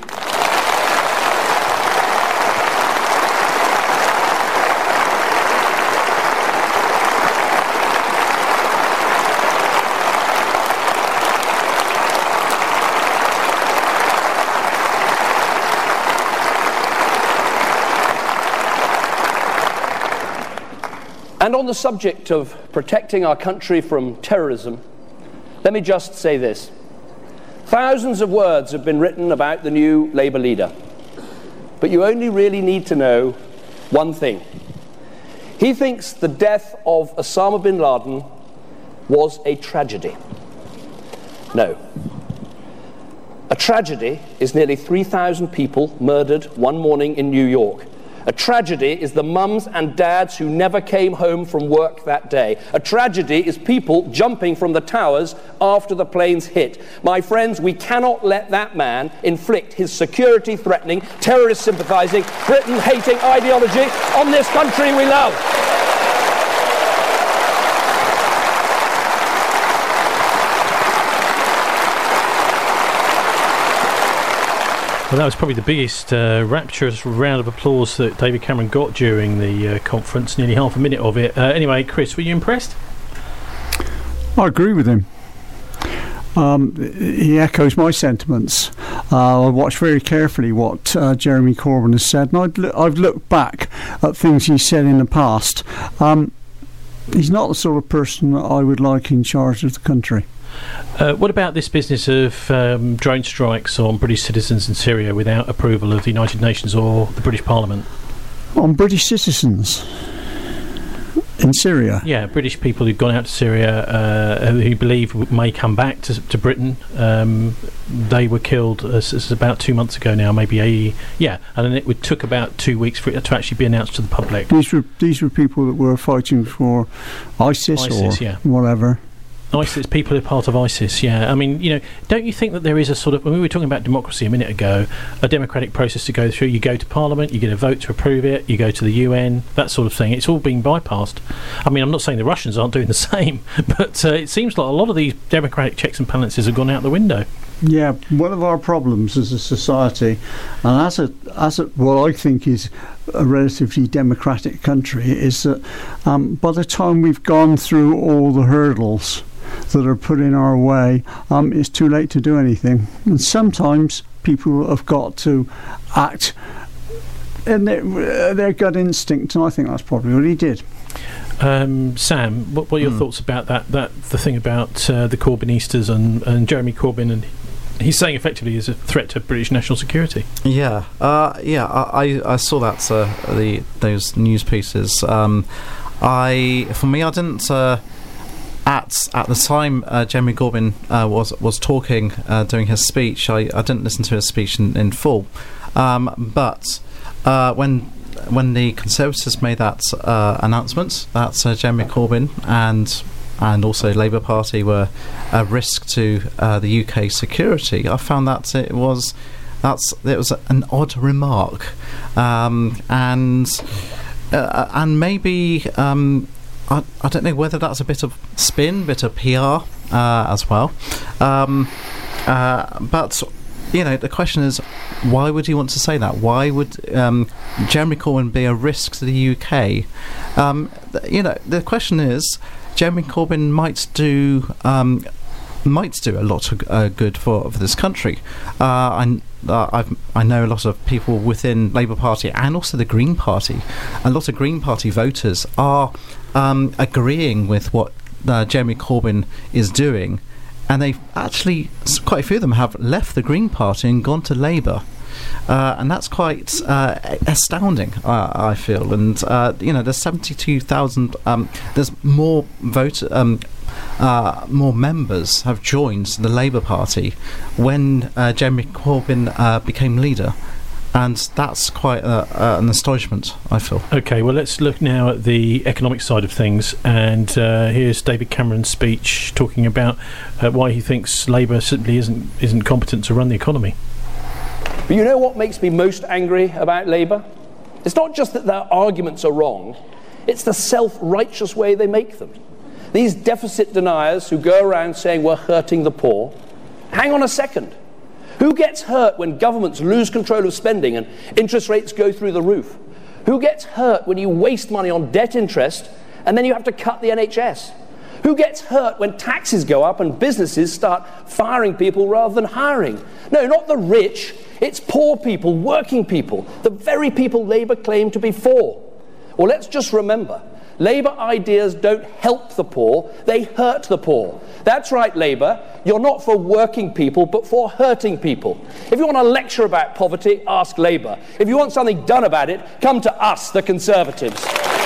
And on the subject of protecting our country from terrorism, let me just say this. Thousands of words have been written about the new Labour leader, but you only really need to know one thing. He thinks the death of Osama bin Laden was a tragedy. No. A tragedy is nearly 3,000 people murdered one morning in New York. A tragedy is the mums and dads who never came home from work that day. A tragedy is people jumping from the towers after the planes hit. My friends, we cannot let that man inflict his security-threatening, terrorist-sympathising, Britain-hating ideology on this country we love. Well, that was probably the biggest rapturous round of applause that David Cameron got during the conference, nearly half a minute of it. Anyway, Chris, were you impressed? I agree with him. He echoes my sentiments. I watched very carefully what Jeremy Corbyn has said, and I've looked back at things he said in the past. He's not the sort of person that I would like in charge of the country. What about this business of drone strikes on British citizens in Syria without approval of the United Nations or the British Parliament? On British citizens in Syria? Yeah, British people who've gone out to Syria who believe may come back to Britain. They were killed about 2 months ago now, maybe and then it took about 2 weeks for it to actually be announced to the public. These were people that were fighting for ISIS or whatever. ISIS, people who are part of ISIS, I mean, don't you think that there is a sort of, when we were talking about democracy a minute ago, a democratic process to go through? You go to Parliament, you get a vote to approve it, you go to the UN, that sort of thing. It's all being bypassed. I mean, I'm not saying the Russians aren't doing the same, but it seems like a lot of these democratic checks and balances have gone out the window. Yeah, one of our problems as a society, and as what I think is a relatively democratic country, is that by the time we've gone through all the hurdles that are put in our way, it's too late to do anything. And sometimes people have got to act in their gut instinct, and I think that's probably what he did. Sam, what are your thoughts about that the thing about the Corbynistas and Jeremy Corbyn, and he's saying effectively is a threat to British national security? I saw that those news pieces. For me, I didn't. At the time Jeremy Corbyn was talking, doing his speech, I didn't listen to his speech in full. But when the Conservatives made that announcement that Jeremy Corbyn and also Labour Party were a risk to the UK security, I found that it was an odd remark, and maybe. I don't know whether that's a bit of spin, bit of PR as well. But the question is, why would he want to say that? Why would Jeremy Corbyn be a risk to the UK? The question is, Jeremy Corbyn might do a lot of good for this country. I know a lot of people within Labour Party and also the Green Party. A lot of Green Party voters are agreeing with what Jeremy Corbyn is doing, and they've actually, quite a few of them have left the Green Party and gone to Labour. And that's quite astounding, I feel. And there's 72,000. There's more more members have joined the Labour Party when Jeremy Corbyn became leader. And that's quite an astonishment, I feel. OK, well, let's look now at the economic side of things. And here's David Cameron's speech talking about why he thinks Labour simply isn't competent to run the economy. But you know what makes me most angry about Labour? It's not just that their arguments are wrong, it's the self-righteous way they make them. These deficit deniers who go around saying we're hurting the poor. Hang on a second. Who gets hurt when governments lose control of spending and interest rates go through the roof? Who gets hurt when you waste money on debt interest and then you have to cut the NHS? Who gets hurt when taxes go up and businesses start firing people rather than hiring? No, not the rich. It's poor people, working people, the very people Labour claim to be for. Well, let's just remember, Labour ideas don't help the poor, they hurt the poor. That's right, Labour, you're not for working people, but for hurting people. If you want to lecture about poverty, ask Labour. If you want something done about it, come to us, the Conservatives.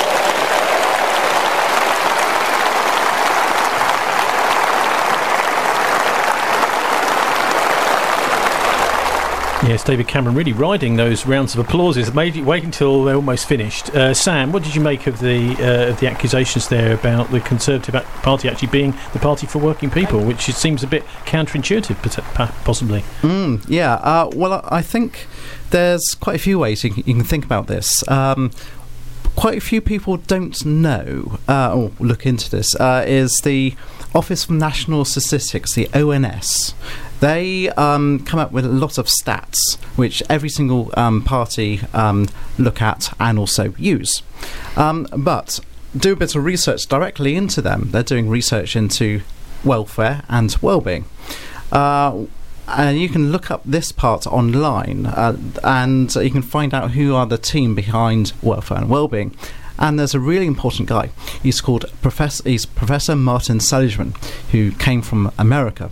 Yes, David Cameron really riding those rounds of applauses. Wait until they're almost finished. Sam, what did you make of the accusations there about the Conservative Party actually being the party for working people, which it seems a bit counterintuitive, possibly? Well, I think there's quite a few ways you can think about this. Quite a few people don't know, or look into this, is the Office for National Statistics, the ONS. They come up with a lot of stats, which every single party look at and also use. But do a bit of research directly into them. They're doing research into welfare and well-being. And you can look up this part online and you can find out who are the team behind welfare and well-being. And there's a really important guy. He's Professor Martin Seligman, who came from America.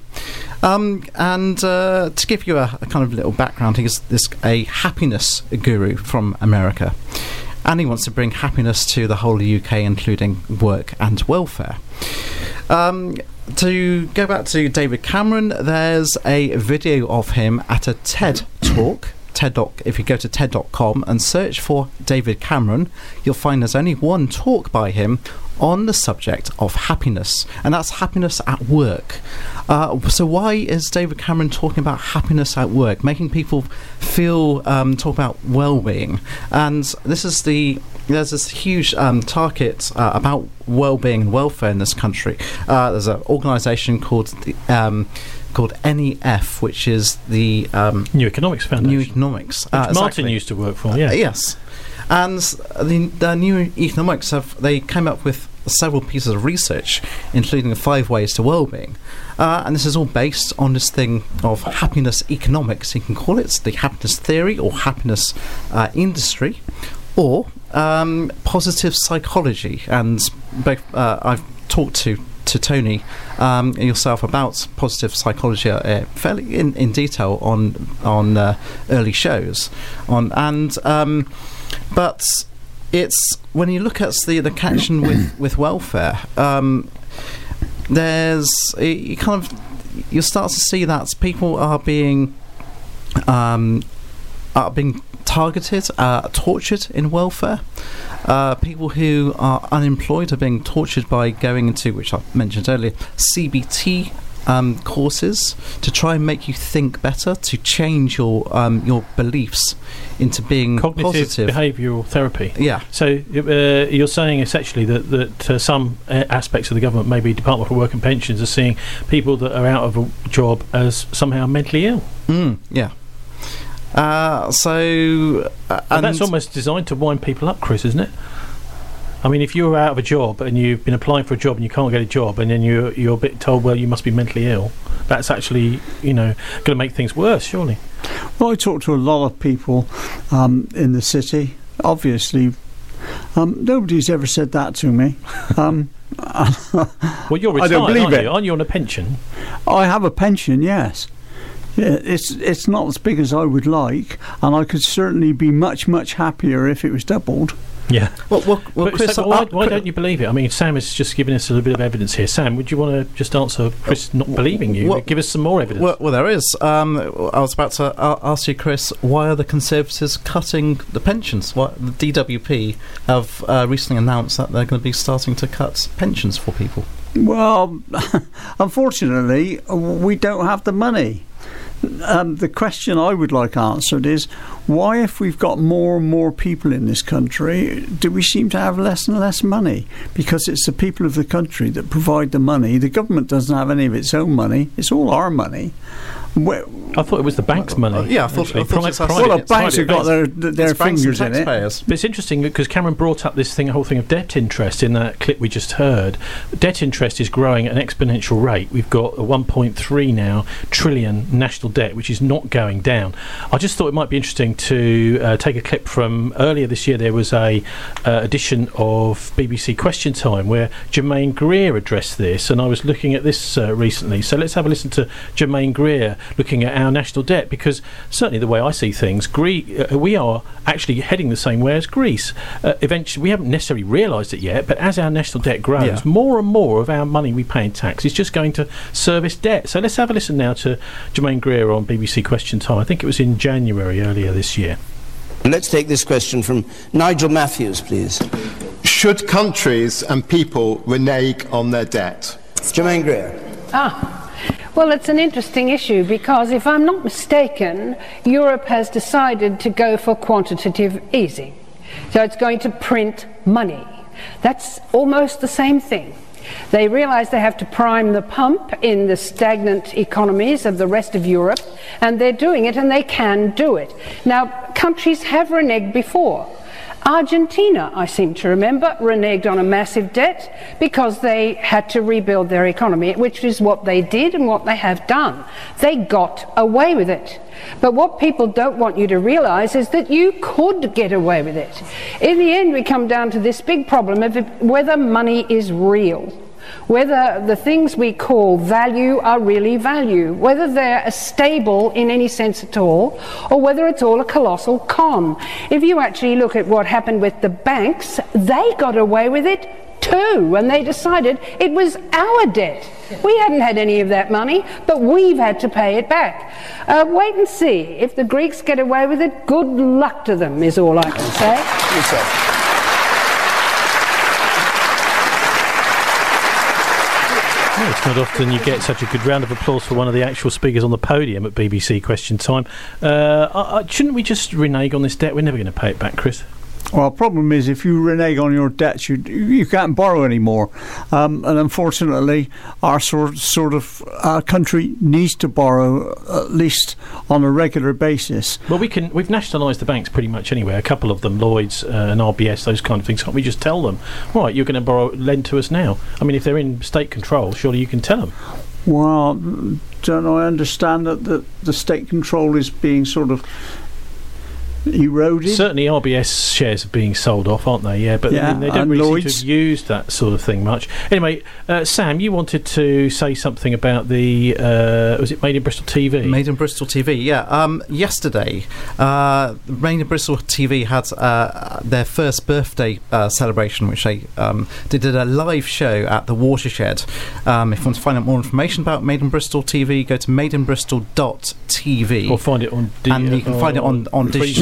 To give you a kind of little background, he's a happiness guru from America. And he wants to bring happiness to the whole UK, including work and welfare. To go back to David Cameron, there's a video of him at a TED talk. If you go to TED.com and search for David Cameron, you'll find there's only one talk by him on the subject of happiness, and that's happiness at work. So why is David Cameron talking about happiness at work, making people feel, talk about well-being? And there's this huge target about well-being and welfare in this country. There's an organisation called NEF, which is the New Economics Foundation. New Economics, which Martin exactly. used to work for. Yeah. Yes, and the New Economics they came up with several pieces of research, including 5 ways to well-being, and this is all based on this thing of happiness economics. You can call it the happiness theory or happiness industry, or positive psychology. And both I've talked to Tony yourself about positive psychology fairly in detail on early shows but it's when you look at the connection with welfare, you start to see that people are being targeted, tortured in welfare. People who are unemployed are being tortured by going into, which I mentioned earlier, CBT courses to try and make you think better, to change your beliefs into being cognitive positive. Behavioural therapy. Yeah. So you're saying essentially that some aspects of the government, maybe Department for Work and Pensions, are seeing people that are out of a job as somehow mentally ill. Yeah. And that's almost designed to wind people up, Chris, isn't it? I mean, if you're out of a job and you've been applying for a job and you can't get a job, and then you're a bit told, well, you must be mentally ill, that's actually, going to make things worse, surely. Well, I talk to a lot of people in the city. Obviously, nobody's ever said that to me. Well, you're retired, I don't believe aren't it. you? Aren't you on a pension? I have a pension, yes. Yeah, it's not as big as I would like, and I could certainly be much, much happier if it was doubled. Yeah. Well, Chris, why don't you believe it? I mean, Sam has just given us a little bit of evidence here. Sam, would you want to just answer Chris not believing you? Give us some more evidence. Well, there is. I was about to ask you, Chris, why are the Conservatives cutting the pensions? The DWP have recently announced that they're going to be starting to cut pensions for people. Well, unfortunately, we don't have the money. The question I would like answered is, why, if we've got more and more people in this country, do we seem to have less and less money? Because it's the people of the country that provide the money. The government doesn't have any of its own money. It's all our money. I thought it was the bank's money. Yeah, I thought the banks have got their fingers in it. But it's interesting because Cameron brought up this whole thing of debt interest in that clip we just heard. Debt interest is growing at an exponential rate. We've got a 1.3 now trillion national debt, which is not going down. I just thought it might be interesting to take a clip from earlier this year. There was a edition of BBC Question Time where Germaine Greer addressed this, and I was looking at this recently. So let's have a listen to Germaine Greer looking at our national debt, because certainly the way I see things, we are actually heading the same way as Greece. Eventually, we haven't necessarily realised it yet, but as our national debt grows, more and more of our money we pay in tax is just going to service debt. So let's have a listen now to Germaine Greer on BBC Question Time. I think it was in January earlier this year. Let's take this question from Nigel Matthews, please. Should countries and people renege on their debt? Germaine Greer. Well, it's an interesting issue because, if I'm not mistaken, Europe has decided to go for quantitative easing. So it's going to print money. That's almost the same thing. They realise they have to prime the pump in the stagnant economies of the rest of Europe, and they're doing it, and they can do it. Now, countries have reneged before. Argentina, I seem to remember, reneged on a massive debt because they had to rebuild their economy, which is what they did and what they have done. They got away with it. But what people don't want you to realise is that you could get away with it. In the end, we come down to this big problem of whether money is real, whether the things we call value are really value, whether they're stable in any sense at all, or whether it's all a colossal con. If you actually look at what happened with the banks, they got away with it too, and they decided it was our debt. We hadn't had any of that money, but we've had to pay it back. Wait and see. If the Greeks get away with it, good luck to them, is all I can say. Well, it's not often you get such a good round of applause for one of the actual speakers on the podium at BBC Question Time. Shouldn't we just renege on this debt? We're never going to pay it back, Chris. Well, the problem is, if you renege on your debts, you can't borrow anymore. And unfortunately, our sort of country needs to borrow at least on a regular basis. Well, we've nationalised the banks pretty much anyway. A couple of them, Lloyds and RBS, those kind of things. Can't we just tell them, right, you're going to lend to us now? I mean, if they're in state control, surely you can tell them. Well, don't I understand that the state control is being sort of eroded? Certainly RBS shares are being sold off, aren't they? Yeah, but they don't really seem to have used that sort of thing much. Anyway, Sam, you wanted to say something about the was it Made in Bristol TV? Made in Bristol TV, yeah. Yesterday, Made in Bristol TV had their first birthday celebration, which they did a live show at the Watershed. If you want to find out more information about Made in Bristol TV, go to madeinbristol.tv. Or find it on and you can find it on digital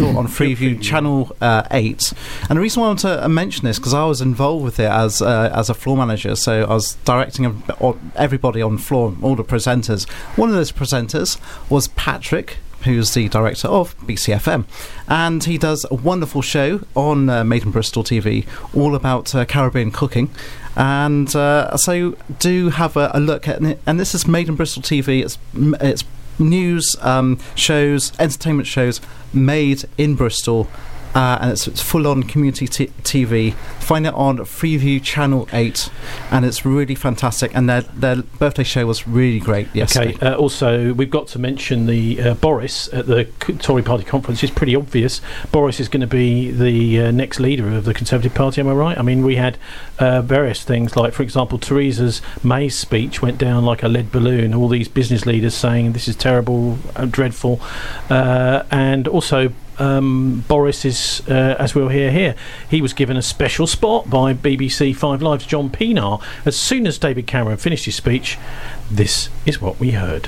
Bristol on Freeview Channel 8. And the reason why I want to mention this, because I was involved with it as a floor manager, so I was directing everybody on the floor, all the presenters. One of those presenters was Patrick, who's the director of BCFM, and he does a wonderful show on Made in Bristol TV all about Caribbean cooking. And so do have a look at it. And this is Made in Bristol TV. It's news shows, entertainment shows made in Bristol, and it's full-on community TV. Find it on Freeview Channel 8, and it's really fantastic. And their birthday show was really great yesterday. Okay, also, we've got to mention the Boris at the Tory Party conference. It's pretty obvious. Boris is going to be the next leader of the Conservative Party, am I right? I mean, we had various things, like, for example, Theresa May's speech went down like a lead balloon. All these business leaders saying this is terrible, dreadful. And also, Boris is, as we'll hear here, he was given a special spot by BBC 5 Live's John Pienaar. As soon as David Cameron finished his speech, this is what we heard.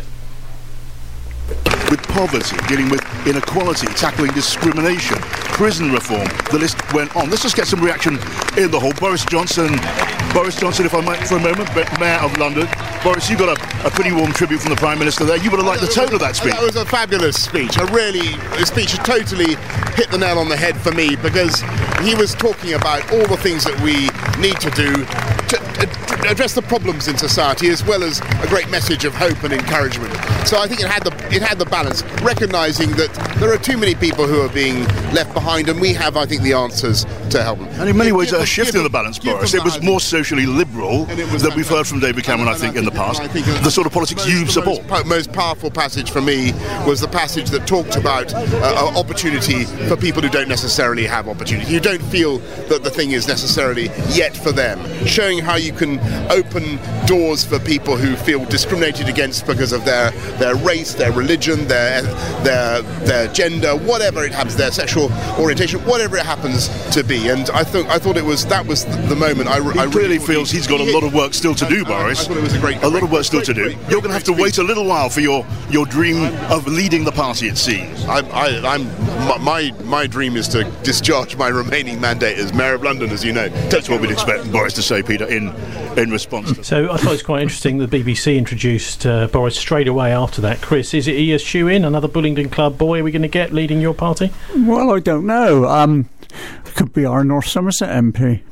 With poverty, dealing with inequality, tackling discrimination, prison reform, the list went on. Let's just get some reaction in the hall. Boris Johnson, if I might, for a moment, Mayor of London. Boris, you got a pretty warm tribute from the Prime Minister there. You would have liked the tone of that speech. That was a fabulous speech. The speech totally hit the nail on the head for me, because he was talking about all the things that we need to do to address the problems in society, as well as a great message of hope and encouragement. So I think it had the balance, recognising that there are too many people who are being left behind, and we have, I think, the answers to help them. And in many ways, a shift in the balance, Boris. It was more socially liberal than we've heard from David Cameron, I think, in the past. The sort of politics you support. The most powerful passage for me was the passage that talked about opportunity for people who don't necessarily have opportunity, who don't feel that the thing is necessarily yet for them. Showing how you can open doors for people who feel discriminated against because of their race, their religion, their gender, whatever it happens, their sexual orientation, whatever it happens to be. And I thought that was the moment. He clearly feels he's got a lot of work still to do, Boris. I thought it was a lot of work still to do. You're going to have to wait a little while for your dream of leading the party, it seems. My dream is to discharge my remaining mandate as Mayor of London, as you know. That's what we'd expect Boris to say, Peter, in response to So I thought it's quite interesting the BBC introduced Boris straight away after that. Chris, is he a shoe-in, another Bullingdon Club boy are we going to get leading your party? Well, I don't know. Could be our North Somerset MP.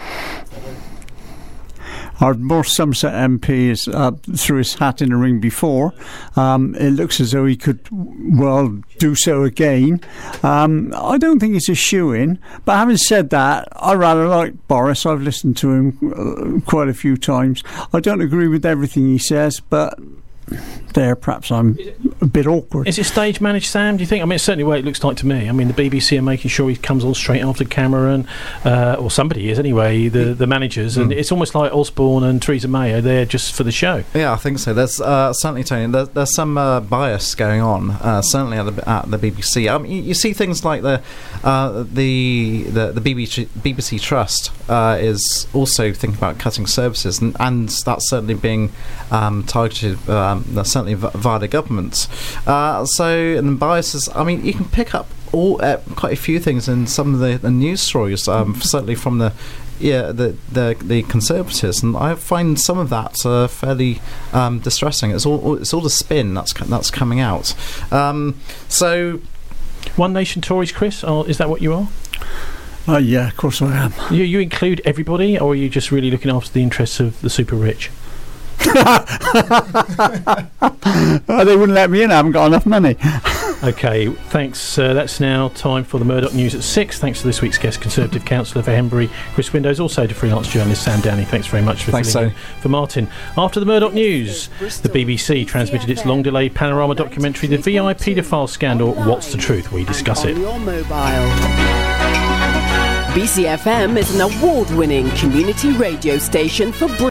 Our North Somerset MP is threw his hat in the ring before. It looks as though he could, do so again. I don't think it's a shoe-in. But having said that, I rather like Boris. I've listened to him quite a few times. I don't agree with everything he says, but perhaps I'm a bit awkward. Is it stage managed, Sam, do you think? I mean, it's certainly what it looks like to me. I mean, the BBC are making sure he comes on straight after Cameron, or somebody is anyway, the managers, and it's almost like Osborne and Theresa May are there just for the show. Yeah, I think so. There's certainly, Tony, there's some bias going on, certainly at the BBC. I mean, you see things like the BBC Trust is also thinking about cutting services, and that's certainly being targeted, certainly via the government. And biases, I mean, you can pick up quite a few things in some of the news stories, certainly from the Conservatives, and I find some of that fairly distressing. It's all the spin that's coming out. So, One Nation Tories, Chris, is that what you are? Yeah, of course I am. You include everybody, or are you just really looking after the interests of the super rich? They wouldn't let me in. I haven't got enough money. Okay, thanks. That's now time for the Murdoch News at 6. Thanks to this week's guest, Conservative Councillor for Henbury, Chris Windows, also to freelance journalist Sam Downey. Thanks very much for filling in for Martin. After the Murdoch News, the BBC transmitted its long-delayed panorama documentary, The VI Paedophile Scandal, What's the Truth? We discuss it. On your mobile. BCFM is an award-winning community radio station for